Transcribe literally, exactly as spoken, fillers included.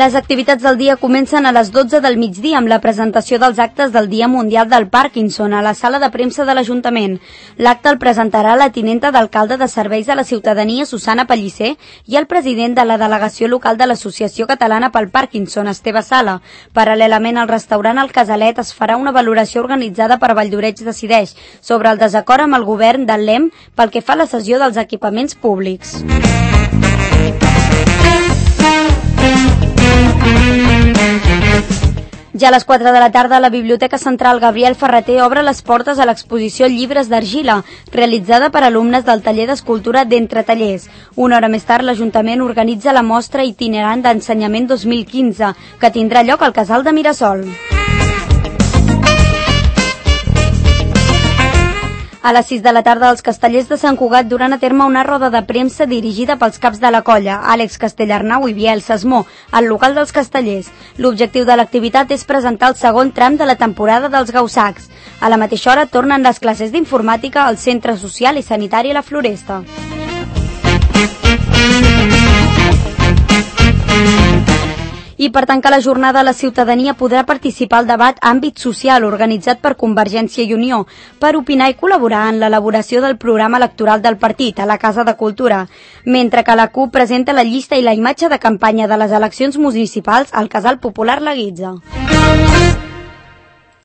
Les activitats del dia comencen a les dotze del migdia amb la presentació dels actes del Dia Mundial del Parkinson a la sala de premsa de l'Ajuntament. L'acte el presentarà la tinenta d'alcalde de Serveis a la Ciutadania, Susana Pellicer, i el president de la delegació local de l'Associació Catalana pel Parkinson, Esteve Sala. Paral·lelament al restaurant El Casalet es farà una valoració organitzada per Valldoreig Decideix sobre el desacord amb el govern del L E M pel que fa a la cessió dels equipaments públics. Ja a les quatre de la tarda, la Biblioteca Central Gabriel Ferrater obre les portes a l'exposició Llibres d'Argila, realitzada per alumnes del taller d'escultura d'Entre Tallers. Una hora més tard, l'Ajuntament organitza la mostra itinerant d'ensenyament dos mil quinze, que tindrà lloc al Casal de Mirasol. A les sis de la tarda, els castellers de Sant Cugat duran a terme una roda de premsa dirigida pels caps de la colla, Àlex Castellarnau i Biel Sesmó, al local dels castellers. L'objectiu de l'activitat és presentar el segon tram de la temporada dels Gaussacs. A la mateixa hora tornen les classes d'informàtica al Centre Social i Sanitari La Floresta. I per tancar la jornada, la ciutadania podrà participar al debat Àmbit Social organitzat per Convergència i Unió per opinar i col·laborar en l'elaboració del programa electoral del partit a la Casa de Cultura, mentre que la CUP presenta la llista i la imatge de campanya de les eleccions municipals al Casal Popular La Guitza.